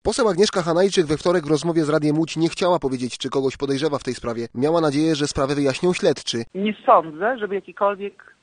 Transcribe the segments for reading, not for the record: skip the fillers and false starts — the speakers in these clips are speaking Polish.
Poseł Agnieszka Hanajczyk we wtorek w rozmowie z Radiem Łódź nie chciała powiedzieć, czy kogoś podejrzewa w tej sprawie. Miała nadzieję, że sprawę wyjaśnią śledczy. Nie sądzę, żeby jakikolwiek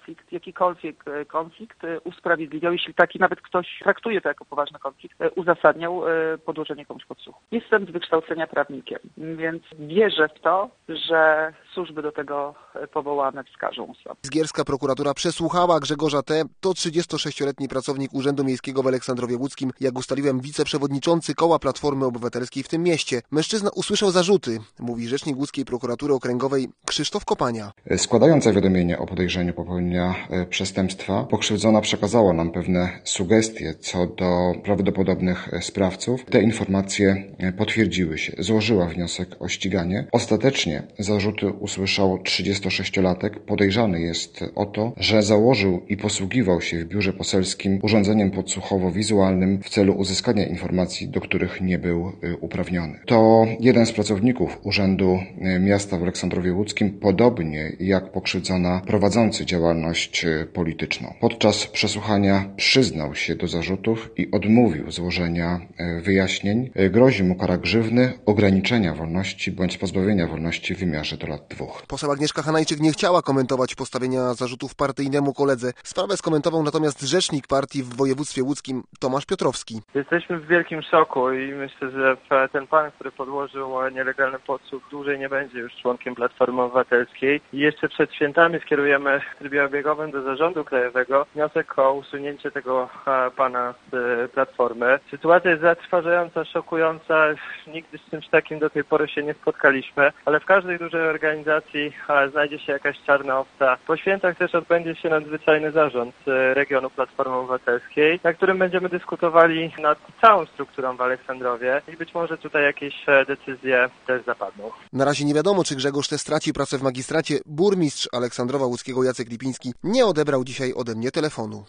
konflikt usprawiedliwiał, jeśli taki nawet ktoś traktuje to jako poważny konflikt, uzasadniał podłożenie komuś podsłuchu. Jestem z wykształcenia prawnikiem, więc wierzę w to, że służby do tego powołane wskażą osobę. Zgierska prokuratura przesłuchała Grzegorza T. To 36-letni pracownik Urzędu Miejskiego w Aleksandrowie Łódzkim, jak ustaliłem, wiceprzewodniczący koła Platformy Obywatelskiej w tym mieście. Mężczyzna usłyszał zarzuty, mówi rzecznik łódzkiej prokuratury okręgowej Krzysztof Kopania. Składając zawiadomienie o podejrzeniu popełnienia przestępstwa, pokrzywdzona przekazała nam pewne sugestie co do prawdopodobnych sprawców. Te informacje potwierdziły się. Złożyła wniosek o ściganie. Ostatecznie zarzuty usłyszał 36-latek. Podejrzany jest o to, że założył i posługiwał się w biurze poselskim urządzeniem podsłuchowo-wizualnym w celu uzyskania informacji, do których nie był uprawniony. To jeden z pracowników Urzędu Miasta w Aleksandrowie Łódzkim, podobnie jak pokrzywdzona, prowadzący działalność polityczną. Podczas przesłuchania przyznał się do zarzutów i odmówił złożenia wyjaśnień. Grozi mu kara grzywny, ograniczenia wolności bądź pozbawienia wolności w wymiarze do lat 2. Poseł Agnieszka Hanajczyk nie chciała komentować postawienia zarzutów partyjnemu koledze. Sprawę skomentował natomiast rzecznik partii w województwie łódzkim Tomasz Piotrowski. Jesteśmy w wielkim szoku i myślę, że ten pan, który podłożył nielegalny podsłuch, dłużej nie będzie już członkiem Platformy Obywatelskiej. I jeszcze przed świętami skierujemy w trybie obiegowym do Zarządu Krajowego wniosek o usunięcie tego pana z Platformy. Sytuacja jest zatrważająca, szokująca. Nigdy z czymś takim do tej pory się nie spotkaliśmy, ale w każdej dużej organizacji znajdzie się jakaś czarna owca. Po świętach też odbędzie się nadzwyczajny zarząd regionu Platformy Obywatelskiej, na którym będziemy dyskutowali nad całą strukturą w Aleksandrowie i być może tutaj jakieś decyzje też zapadną. Na razie nie wiadomo, czy Grzegorz T. straci pracę w magistracie. Burmistrz Aleksandrowa Łódzkiego Jacek Lipiński nie odebrał dzisiaj ode mnie telefonu.